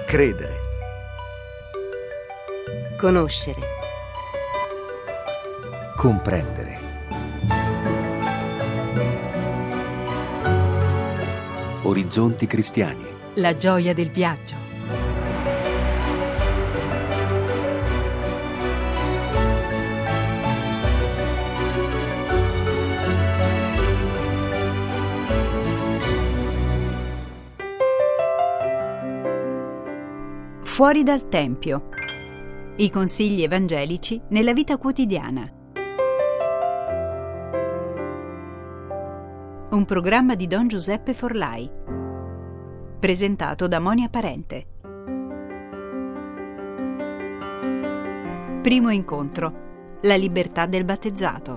Credere. Conoscere. Comprendere. Orizzonti cristiani. La gioia del viaggio. Fuori dal Tempio. I consigli evangelici nella vita quotidiana. Un programma di Don Giuseppe Forlai. Presentato da Monia Parente. Primo incontro. La libertà del battezzato.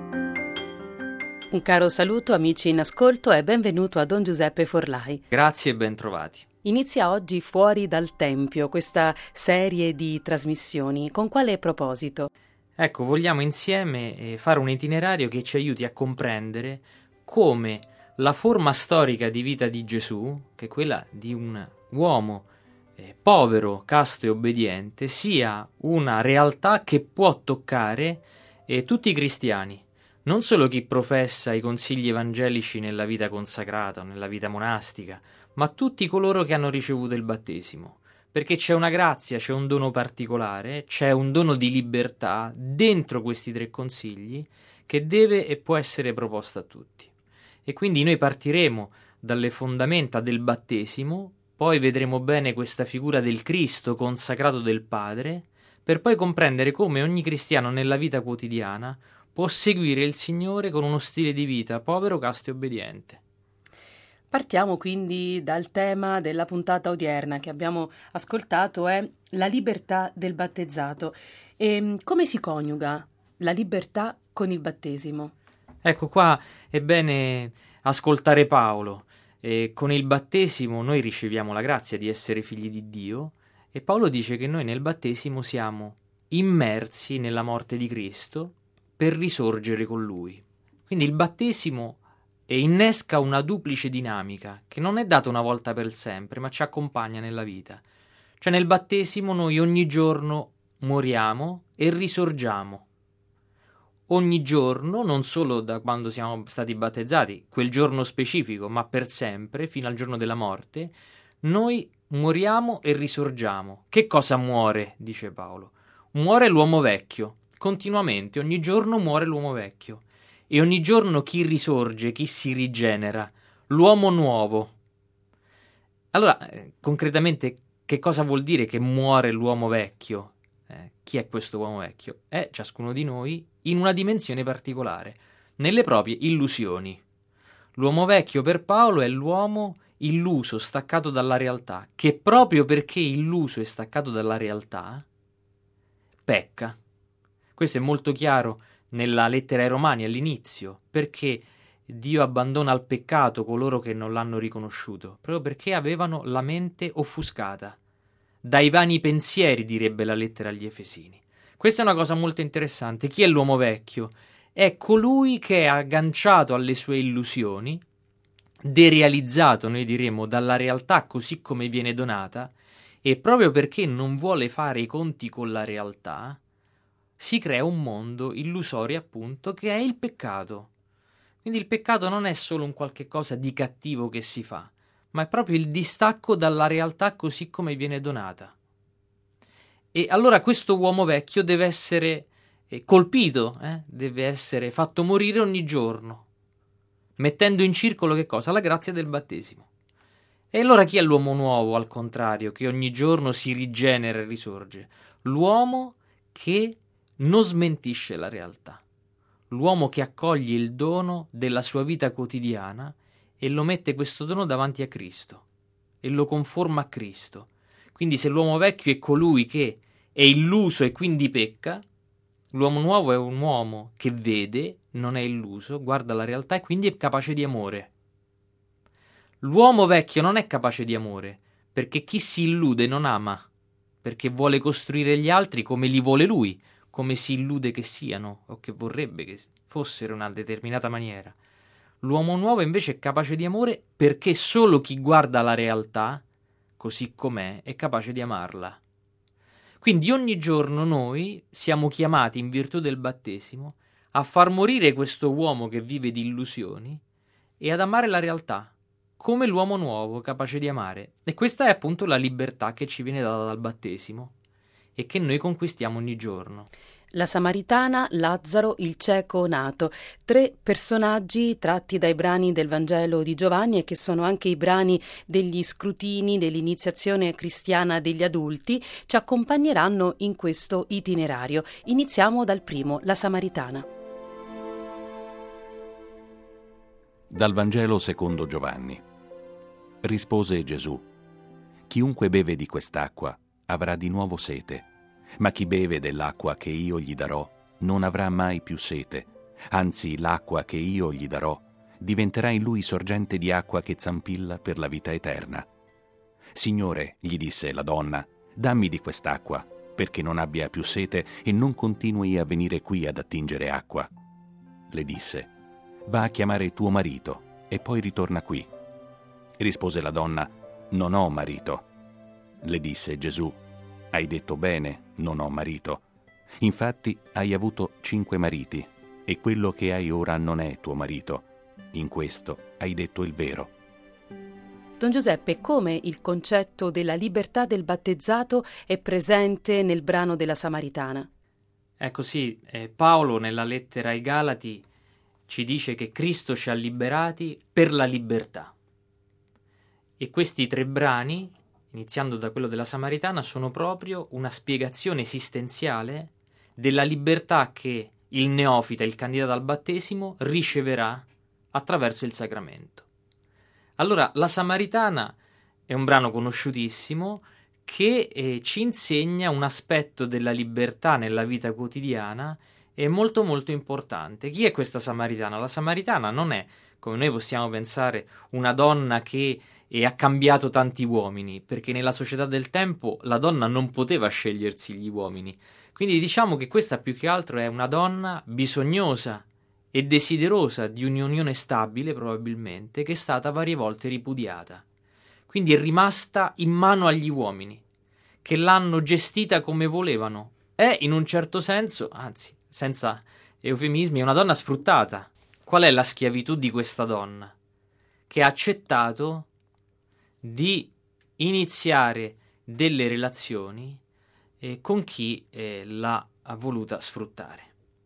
Un caro saluto amici in ascolto e benvenuto a Don Giuseppe Forlai. Grazie e ben trovati. Inizia oggi Fuori dal Tempio, questa serie di trasmissioni. Con quale proposito? Ecco, vogliamo insieme fare un itinerario che ci aiuti a comprendere come la forma storica di vita di Gesù, che è quella di un uomo povero, casto e obbediente, sia una realtà che può toccare tutti i cristiani, non solo chi professa i consigli evangelici nella vita consacrata o nella vita monastica, ma tutti coloro che hanno ricevuto il battesimo, perché c'è una grazia, c'è un dono particolare, c'è un dono di libertà dentro questi tre consigli che deve e può essere proposto a tutti. E quindi noi partiremo dalle fondamenta del battesimo, poi vedremo bene questa figura del Cristo consacrato del Padre, per poi comprendere come ogni cristiano nella vita quotidiana può seguire il Signore con uno stile di vita povero, casto e obbediente. Partiamo quindi dal tema della puntata odierna che abbiamo ascoltato, è la libertà del battezzato. E come si coniuga la libertà con il battesimo? Ecco, qua è bene ascoltare Paolo. Con il battesimo noi riceviamo la grazia di essere figli di Dio e Paolo dice che noi nel battesimo siamo immersi nella morte di Cristo per risorgere con Lui. Quindi il battesimo innesca una duplice dinamica che non è data una volta per sempre, ma ci accompagna nella vita. Cioè nel battesimo noi ogni giorno moriamo e risorgiamo. Ogni giorno, non solo da quando siamo stati battezzati, quel giorno specifico, ma per sempre, fino al giorno della morte, noi moriamo e risorgiamo. Che cosa muore, dice Paolo? Muore l'uomo vecchio. Continuamente, ogni giorno muore l'uomo vecchio. E ogni giorno chi risorge, chi si rigenera? L'uomo nuovo. Allora, concretamente, che cosa vuol dire che muore l'uomo vecchio? Chi è questo uomo vecchio? È ciascuno di noi in una dimensione particolare, nelle proprie illusioni. L'uomo vecchio per Paolo è l'uomo illuso, staccato dalla realtà, che proprio perché illuso e staccato dalla realtà, pecca. Questo è molto chiaro nella lettera ai Romani all'inizio, perché Dio abbandona al peccato coloro che non l'hanno riconosciuto, proprio perché avevano la mente offuscata. Dai vani pensieri, direbbe la lettera agli Efesini. Questa è una cosa molto interessante. Chi è l'uomo vecchio? È colui che è agganciato alle sue illusioni, derealizzato, noi diremmo, dalla realtà così come viene donata, e proprio perché non vuole fare i conti con la realtà, si crea un mondo illusorio, appunto, che è il peccato. Quindi il peccato non è solo un qualche cosa di cattivo che si fa, ma è proprio il distacco dalla realtà così come viene donata. E allora questo uomo vecchio deve essere colpito, deve essere fatto morire ogni giorno, mettendo in circolo che cosa? La grazia del battesimo. E allora chi è l'uomo nuovo, al contrario, che ogni giorno si rigenera e risorge? L'uomo che non smentisce la realtà, l'uomo che accoglie il dono della sua vita quotidiana e lo mette questo dono davanti a Cristo e lo conforma a Cristo. Quindi se l'uomo vecchio è colui che è illuso e quindi pecca, l'uomo nuovo è un uomo che vede, non è illuso, guarda la realtà e quindi è capace di amore. L'uomo vecchio non è capace di amore, perché chi si illude non ama, perché vuole costruire gli altri come li vuole lui, come si illude che siano o che vorrebbe che fossero in una determinata maniera. L'uomo nuovo invece è capace di amore perché solo chi guarda la realtà così com'è, è capace di amarla. Quindi ogni giorno noi siamo chiamati, in virtù del battesimo, a far morire questo uomo che vive di illusioni e ad amare la realtà, come l'uomo nuovo capace di amare. E questa è appunto la libertà che ci viene data dal battesimo e che noi conquistiamo ogni giorno. La Samaritana, Lazzaro, il cieco nato, 3 personaggi tratti dai brani del Vangelo di Giovanni e che sono anche i brani degli scrutini dell'iniziazione cristiana degli adulti, ci accompagneranno in questo itinerario. Iniziamo dal primo, la Samaritana. Dal Vangelo secondo Giovanni. Rispose Gesù: chiunque beve di quest'acqua avrà di nuovo sete, ma chi beve dell'acqua che io gli darò non avrà mai più sete, anzi l'acqua che io gli darò diventerà in lui sorgente di acqua che zampilla per la vita eterna. Signore, gli disse la donna, dammi di quest'acqua, perché non abbia più sete e non continui a venire qui ad attingere acqua. Le disse: va a chiamare tuo marito e poi ritorna qui. Rispose la donna: non ho marito. Le disse Gesù: hai detto bene, non ho marito. Infatti hai avuto 5 mariti e quello che hai ora non è tuo marito. In questo hai detto il vero. Don Giuseppe, come il concetto della libertà del battezzato è presente nel brano della Samaritana? Ecco sì, Paolo nella lettera ai Galati ci dice che Cristo ci ha liberati per la libertà. E questi 3 brani, iniziando da quello della Samaritana, sono proprio una spiegazione esistenziale della libertà che il neofita, il candidato al battesimo, riceverà attraverso il sacramento. Allora, la Samaritana è un brano conosciutissimo che ci insegna un aspetto della libertà nella vita quotidiana è molto molto importante. Chi è questa Samaritana? La Samaritana non è, come noi possiamo pensare, una donna che ha cambiato tanti uomini, perché nella società del tempo la donna non poteva scegliersi gli uomini. Quindi diciamo che questa più che altro è una donna bisognosa e desiderosa di un'unione stabile, probabilmente, che è stata varie volte ripudiata. Quindi è rimasta in mano agli uomini, che l'hanno gestita come volevano. È, in un certo senso, anzi, senza eufemismi, è una donna sfruttata. Qual è la schiavitù di questa donna? Che ha accettato di iniziare delle relazioni con chi l'ha voluta sfruttare.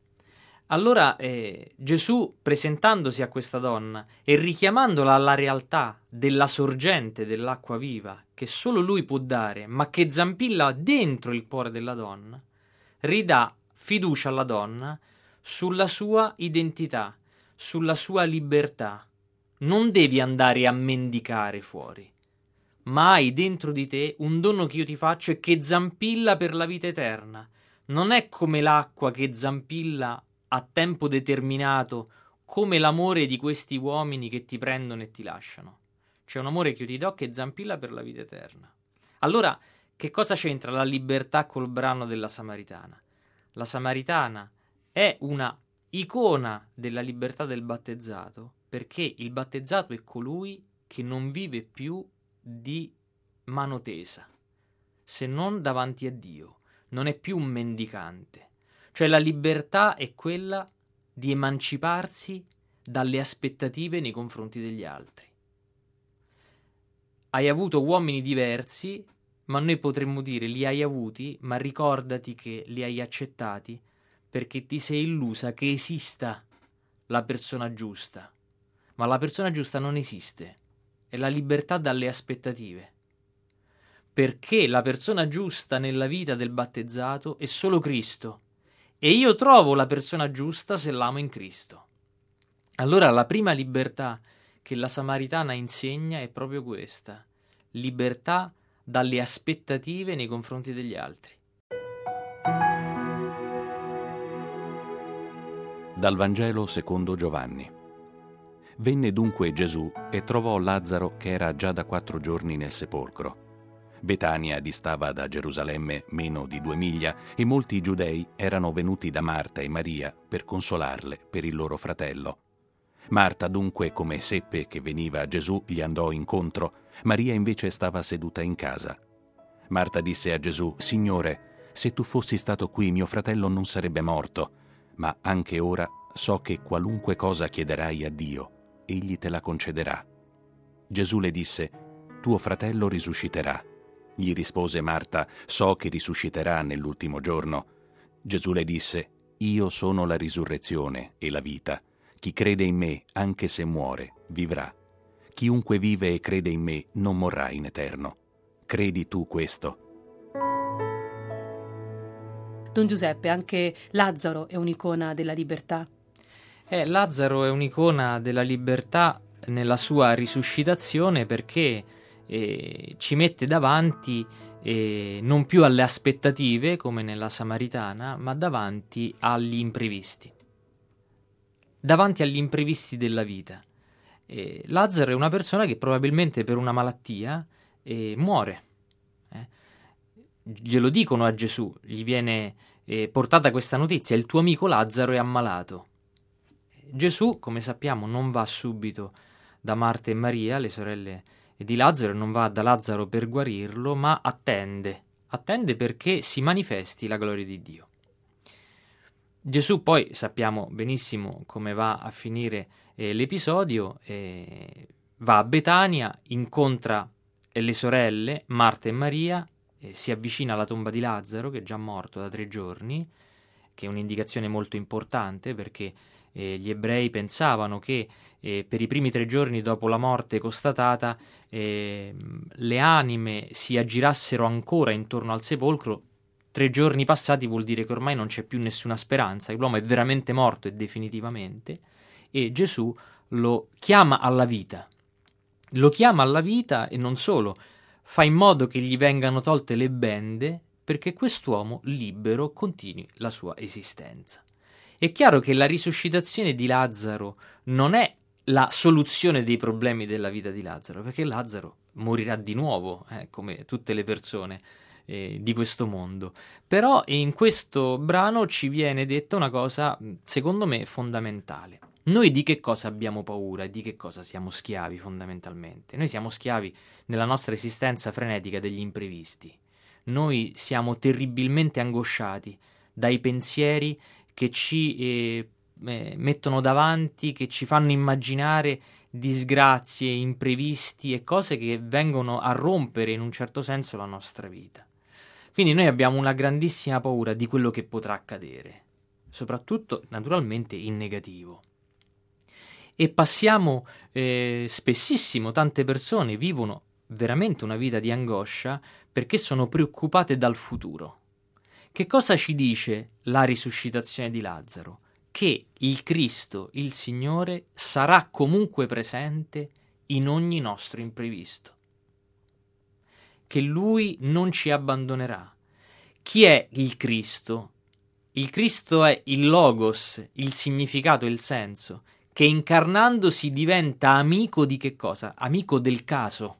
Allora Gesù, presentandosi a questa donna e richiamandola alla realtà della sorgente dell'acqua viva che solo lui può dare, ma che zampilla dentro il cuore della donna, ridà fiducia alla donna sulla sua identità, sulla sua libertà. Non devi andare a mendicare fuori, ma hai dentro di te un dono che io ti faccio e che zampilla per la vita eterna. Non è come l'acqua che zampilla a tempo determinato, come l'amore di questi uomini che ti prendono e ti lasciano. C'è un amore che io ti do che zampilla per la vita eterna. Allora, che cosa c'entra la libertà col brano della Samaritana? La Samaritana è una icona della libertà del battezzato, perché il battezzato è colui che non vive più di mano tesa, se non davanti a Dio. Non è più un mendicante. Cioè la libertà è quella di emanciparsi dalle aspettative nei confronti degli altri. Hai avuto uomini diversi, ma noi potremmo dire li hai avuti, ma ricordati che li hai accettati perché ti sei illusa che esista la persona giusta. Ma la persona giusta non esiste, è la libertà dalle aspettative. Perché la persona giusta nella vita del battezzato è solo Cristo. E io trovo la persona giusta se l'amo in Cristo. Allora la prima libertà che la Samaritana insegna è proprio questa: libertà dalle aspettative nei confronti degli altri. Dal Vangelo secondo Giovanni. Venne dunque Gesù e trovò Lazzaro che era già da 4 giorni nel sepolcro. Betania distava da Gerusalemme meno di 2 miglia e molti giudei erano venuti da Marta e Maria per consolarle per il loro fratello. Marta dunque, come seppe che veniva Gesù, gli andò incontro. Maria invece stava seduta in casa. Marta disse a Gesù: Signore, se tu fossi stato qui, mio fratello non sarebbe morto, ma anche ora so che qualunque cosa chiederai a Dio, egli te la concederà. Gesù le disse: tuo fratello risusciterà. Gli rispose Marta: so che risusciterà nell'ultimo giorno. Gesù le disse: io sono la risurrezione e la vita. Chi crede in me, anche se muore, vivrà. Chiunque vive e crede in me non morrà in eterno. Credi tu questo? Don Giuseppe, anche Lazzaro è un'icona della libertà. Lazzaro è un'icona della libertà nella sua risuscitazione, perché ci mette davanti non più alle aspettative come nella Samaritana, ma davanti agli imprevisti. Davanti agli imprevisti della vita. Lazzaro è una persona che probabilmente per una malattia muore. Glielo dicono a Gesù, gli viene portata questa notizia: il tuo amico Lazzaro è ammalato. Gesù, come sappiamo, non va subito da Marta e Maria, le sorelle di Lazzaro, e non va da Lazzaro per guarirlo, ma attende perché si manifesti la gloria di Dio. Gesù poi, sappiamo benissimo come va a finire l'episodio, va a Betania, incontra le sorelle, Marta e Maria, si avvicina alla tomba di Lazzaro, che è già morto da 3 giorni, che è un'indicazione molto importante, perché gli ebrei pensavano che per i primi 3 giorni dopo la morte constatata le anime si aggirassero ancora intorno al sepolcro. 3 giorni passati vuol dire che ormai non c'è più nessuna speranza, che l'uomo è veramente morto e definitivamente, e Gesù lo chiama alla vita. Lo chiama alla vita e non solo, fa in modo che gli vengano tolte le bende perché quest'uomo libero continui la sua esistenza. È chiaro che la risuscitazione di Lazzaro non è la soluzione dei problemi della vita di Lazzaro, perché Lazzaro morirà di nuovo, come tutte le persone di questo mondo. Però in questo brano ci viene detta una cosa, secondo me, fondamentale. Noi di che cosa abbiamo paura e di che cosa siamo schiavi fondamentalmente? Noi siamo schiavi nella nostra esistenza frenetica degli imprevisti. Noi siamo terribilmente angosciati dai pensieri che ci mettono davanti, che ci fanno immaginare disgrazie, imprevisti e cose che vengono a rompere in un certo senso la nostra vita. Quindi noi abbiamo una grandissima paura di quello che potrà accadere, soprattutto naturalmente in negativo. E passiamo spessissimo, tante persone vivono veramente una vita di angoscia perché sono preoccupate dal futuro. Che cosa ci dice la risuscitazione di Lazzaro? Che il Cristo, il Signore, sarà comunque presente in ogni nostro imprevisto. Che Lui non ci abbandonerà. Chi è il Cristo? Il Cristo è il Logos, il significato, il senso, che incarnandosi diventa amico di che cosa? Amico del caso.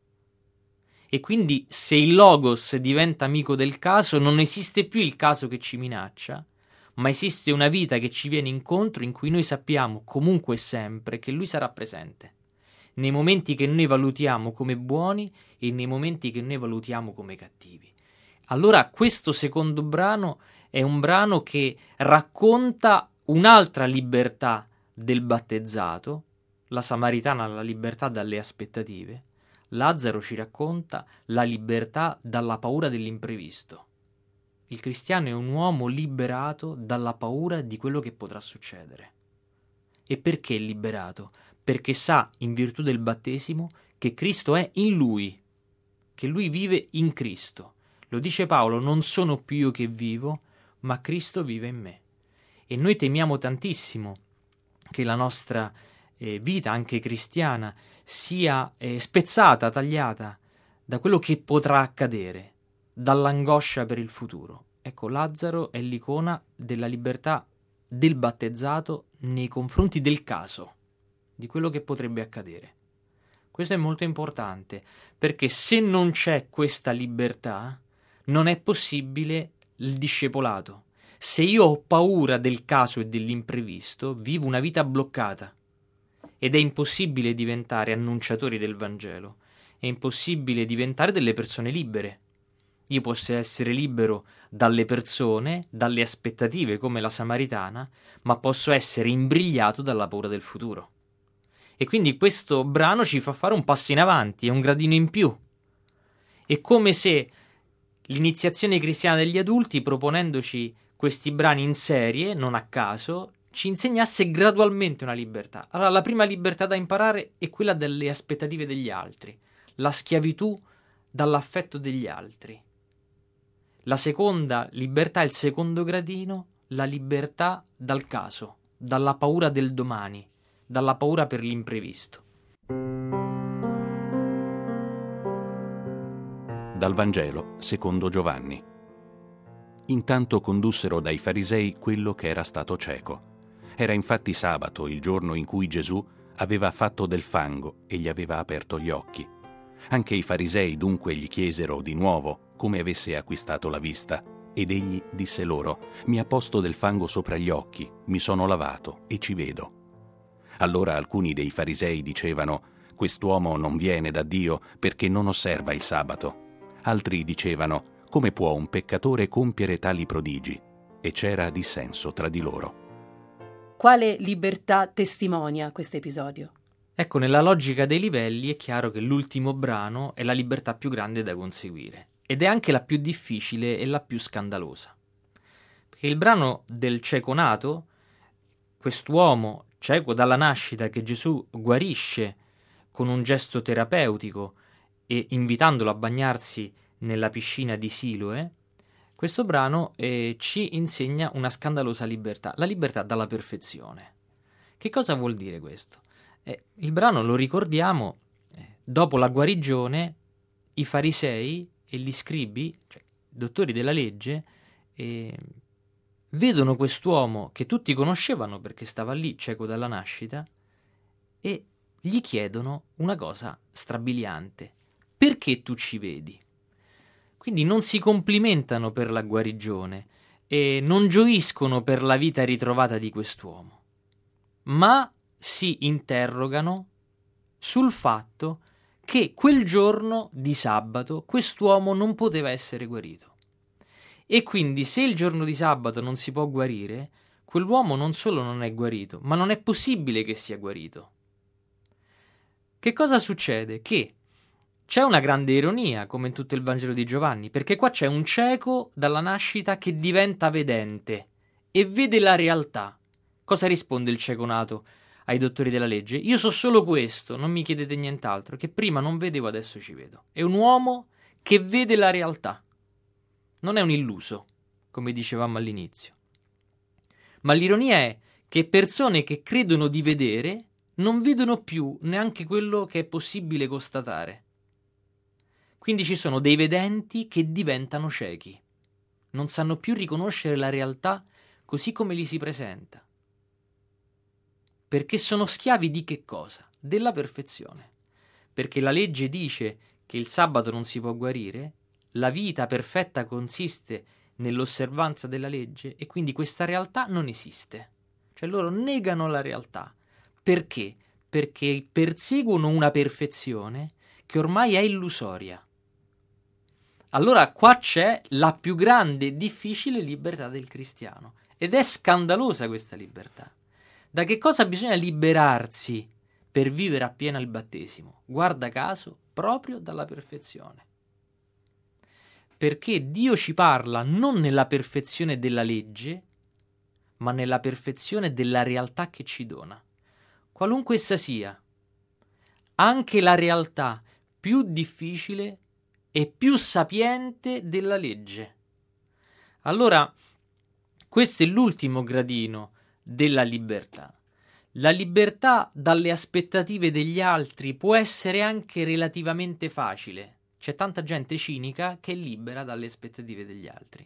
E quindi se il Logos diventa amico del caso, non esiste più il caso che ci minaccia, ma esiste una vita che ci viene incontro in cui noi sappiamo comunque e sempre che Lui sarà presente, nei momenti che noi valutiamo come buoni e nei momenti che noi valutiamo come cattivi. Allora questo secondo brano è un brano che racconta un'altra libertà del battezzato, la Samaritana la libertà dalle aspettative. Lazzaro ci racconta la libertà dalla paura dell'imprevisto. Il cristiano è un uomo liberato dalla paura di quello che potrà succedere. E perché è liberato? Perché sa, in virtù del battesimo, che Cristo è in lui, che lui vive in Cristo. Lo dice Paolo: non sono più io che vivo, ma Cristo vive in me. E noi temiamo tantissimo che la nostra vita, anche cristiana, sia spezzata, tagliata da quello che potrà accadere, dall'angoscia per il futuro. Ecco, Lazzaro è l'icona della libertà del battezzato nei confronti del caso, di quello che potrebbe accadere. Questo è molto importante, perché se non c'è questa libertà, non è possibile il discepolato. Se io ho paura del caso e dell'imprevisto, vivo una vita bloccata. ed è impossibile diventare annunciatori del Vangelo, è impossibile diventare delle persone libere. Io posso essere libero dalle persone, dalle aspettative come la Samaritana, ma posso essere imbrigliato dalla paura del futuro. E quindi questo brano ci fa fare un passo in avanti, è un gradino in più. È come se l'iniziazione cristiana degli adulti, proponendoci questi brani in serie, non a caso, ci insegnasse gradualmente una libertà. Allora, la prima libertà da imparare è quella delle aspettative degli altri, la schiavitù dall'affetto degli altri. La seconda libertà, il secondo gradino, la libertà dal caso, dalla paura del domani, dalla paura per l'imprevisto. Dal Vangelo secondo Giovanni. Intanto condussero dai farisei quello che era stato cieco. Era infatti sabato, il giorno in cui Gesù aveva fatto del fango e gli aveva aperto gli occhi. Anche i farisei dunque gli chiesero di nuovo come avesse acquistato la vista, ed egli disse loro: mi ha posto del fango sopra gli occhi, mi sono lavato e ci vedo. Allora alcuni dei farisei dicevano: quest'uomo non viene da Dio perché non osserva il sabato. Altri dicevano: come può un peccatore compiere tali prodigi? E c'era dissenso tra di loro. Quale libertà testimonia questo episodio? Ecco, nella logica dei livelli è chiaro che l'ultimo brano è la libertà più grande da conseguire, ed è anche la più difficile e la più scandalosa. Perché il brano del cieco nato, quest'uomo cieco dalla nascita che Gesù guarisce con un gesto terapeutico e invitandolo a bagnarsi nella piscina di Siloe, questo brano ci insegna una scandalosa libertà, la libertà dalla perfezione. Che cosa vuol dire questo? Il brano, lo ricordiamo, dopo la guarigione, i farisei e gli scribi, cioè i dottori della legge, vedono quest'uomo che tutti conoscevano perché stava lì cieco dalla nascita e gli chiedono una cosa strabiliante: perché tu ci vedi? Quindi non si complimentano per la guarigione e non gioiscono per la vita ritrovata di quest'uomo, ma si interrogano sul fatto che quel giorno di sabato quest'uomo non poteva essere guarito. E quindi se il giorno di sabato non si può guarire, quell'uomo non solo non è guarito, ma non è possibile che sia guarito. Che cosa succede? Che c'è una grande ironia, come in tutto il Vangelo di Giovanni, perché qua c'è un cieco dalla nascita che diventa vedente e vede la realtà. Cosa risponde il cieco nato ai dottori della legge? Io so solo questo, non mi chiedete nient'altro, che prima non vedevo, adesso ci vedo. È un uomo che vede la realtà. Non è un illuso, come dicevamo all'inizio. Ma l'ironia è che persone che credono di vedere non vedono più neanche quello che è possibile constatare. Quindi ci sono dei vedenti che diventano ciechi. Non sanno più riconoscere la realtà così come gli si presenta. Perché sono schiavi di che cosa? Della perfezione. Perché la legge dice che il sabato non si può guarire, la vita perfetta consiste nell'osservanza della legge e quindi questa realtà non esiste. Cioè loro negano la realtà. Perché? Perché perseguono una perfezione che ormai è illusoria. Allora qua c'è la più grande e difficile libertà del cristiano. Ed è scandalosa questa libertà. Da che cosa bisogna liberarsi per vivere appieno il battesimo? Guarda caso, proprio dalla perfezione. Perché Dio ci parla non nella perfezione della legge, ma nella perfezione della realtà che ci dona. Qualunque essa sia, anche la realtà più difficile e più sapiente della legge. Allora, questo è l'ultimo gradino della libertà. La libertà dalle aspettative degli altri può essere anche relativamente facile. C'è tanta gente cinica che è libera dalle aspettative degli altri.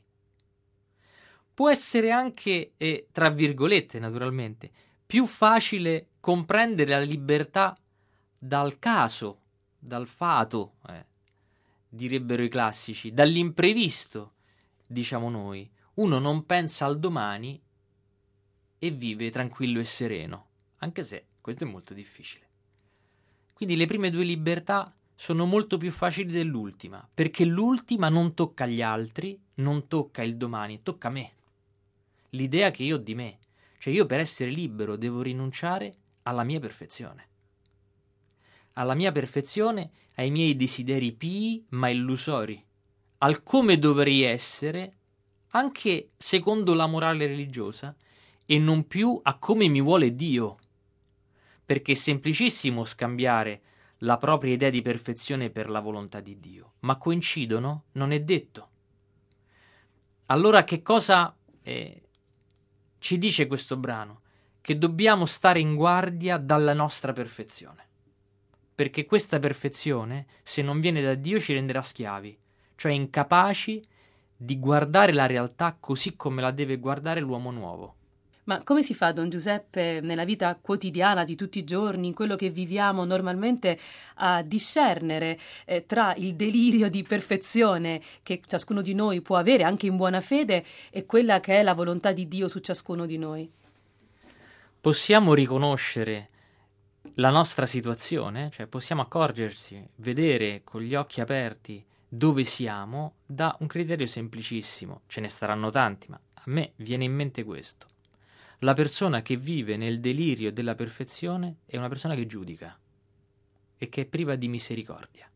Può essere anche, tra virgolette naturalmente, più facile comprendere la libertà dal caso, dal fato, direbbero i classici, dall'imprevisto, diciamo noi. Uno non pensa al domani e vive tranquillo e sereno, anche se Questo è molto difficile. Quindi le prime due libertà sono molto più facili dell'ultima, perché l'ultima non tocca gli altri, non tocca il domani, tocca me. L'idea che io ho di me. Cioè io per essere libero devo rinunciare alla mia perfezione. Alla mia perfezione, ai miei desideri pii ma illusori, al come dovrei essere, anche secondo la morale religiosa, e non più a come mi vuole Dio. Perché è semplicissimo scambiare la propria idea di perfezione per la volontà di Dio, ma coincidono? Non è detto. Allora che cosa ci dice questo brano? Che dobbiamo stare in guardia dalla nostra perfezione, perché questa perfezione, se non viene da Dio, ci renderà schiavi, cioè incapaci di guardare la realtà così come la deve guardare l'uomo nuovo. Ma come si fa, Don Giuseppe, nella vita quotidiana di tutti i giorni, in quello che viviamo normalmente, a discernere tra il delirio di perfezione che ciascuno di noi può avere anche in buona fede e quella che è la volontà di Dio su ciascuno di noi? Possiamo riconoscere la nostra situazione, cioè possiamo accorgersi, vedere con gli occhi aperti dove siamo da un criterio semplicissimo. Ce ne saranno tanti, ma a me viene in mente questo. La persona che vive nel delirio della perfezione è una persona che giudica e che è priva di misericordia.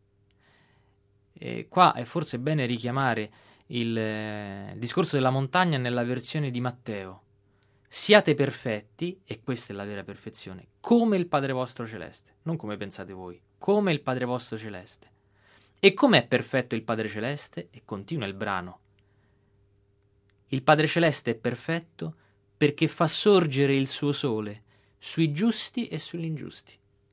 E qua è forse bene richiamare il discorso della montagna nella versione di Matteo. Siate perfetti, e questa è la vera perfezione, come il Padre vostro celeste, non come pensate voi, come il Padre vostro celeste. E com'è perfetto il Padre celeste? E continua il brano. Il Padre celeste è perfetto perché fa sorgere il suo sole sui giusti e sugli ingiusti.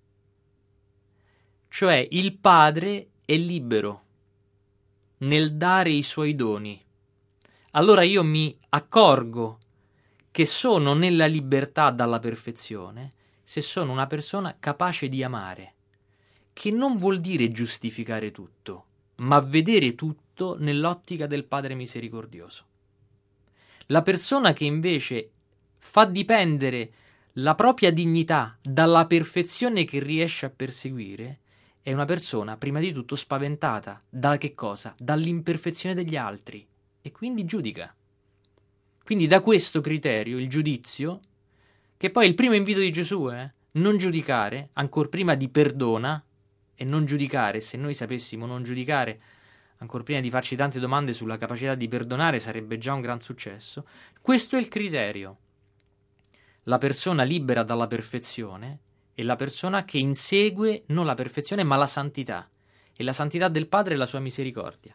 Cioè il Padre è libero nel dare i suoi doni. Allora io mi accorgo che sono nella libertà dalla perfezione se sono una persona capace di amare, che non vuol dire giustificare tutto, ma vedere tutto nell'ottica del Padre misericordioso. La persona che invece fa dipendere la propria dignità dalla perfezione che riesce a perseguire è una persona prima di tutto spaventata da che cosa? Dall'imperfezione degli altri, e quindi giudica. Quindi da questo criterio, il giudizio, che poi è il primo invito di Gesù, non giudicare, ancor prima di perdona, e non giudicare, se noi sapessimo non giudicare, ancor prima di farci tante domande sulla capacità di perdonare, sarebbe già un gran successo. Questo è il criterio. La persona libera dalla perfezione è la persona che insegue non la perfezione ma la santità, e la santità del Padre è la sua misericordia.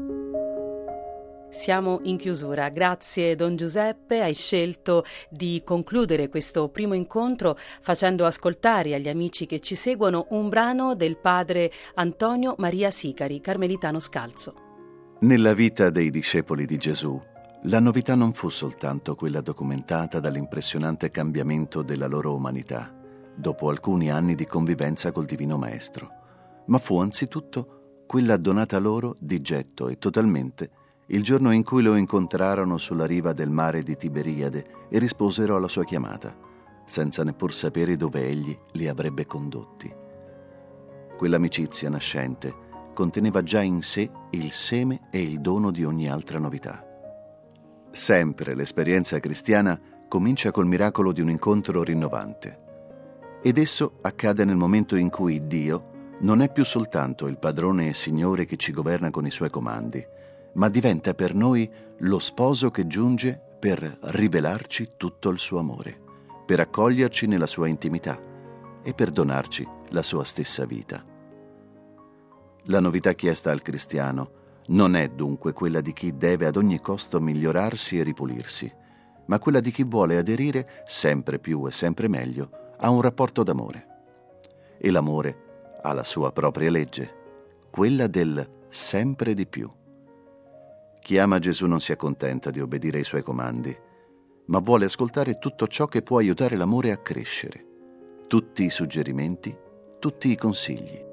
Siamo in chiusura. Grazie Don Giuseppe, hai scelto di concludere questo primo incontro facendo ascoltare agli amici che ci seguono un brano del padre Antonio Maria Sicari, carmelitano scalzo. Nella vita dei discepoli di Gesù, la novità non fu soltanto quella documentata dall'impressionante cambiamento della loro umanità, dopo alcuni anni di convivenza col Divino Maestro, ma fu anzitutto quella donata loro di getto e totalmente il giorno in cui lo incontrarono sulla riva del mare di Tiberiade e risposero alla sua chiamata, senza neppur sapere dove egli li avrebbe condotti. Quell'amicizia nascente conteneva già in sé il seme e il dono di ogni altra novità. Sempre l'esperienza cristiana comincia col miracolo di un incontro rinnovante, ed esso accade nel momento in cui Dio non è più soltanto il padrone e signore che ci governa con i suoi comandi, ma diventa per noi lo sposo che giunge per rivelarci tutto il suo amore, per accoglierci nella sua intimità e per donarci la sua stessa vita. La novità chiesta al cristiano non è dunque quella di chi deve ad ogni costo migliorarsi e ripulirsi, ma quella di chi vuole aderire sempre più e sempre meglio a un rapporto d'amore. E l'amore ha la sua propria legge, quella del sempre di più. Chi ama Gesù non si accontenta di obbedire ai suoi comandi, ma vuole ascoltare tutto ciò che può aiutare l'amore a crescere, tutti i suggerimenti, tutti i consigli.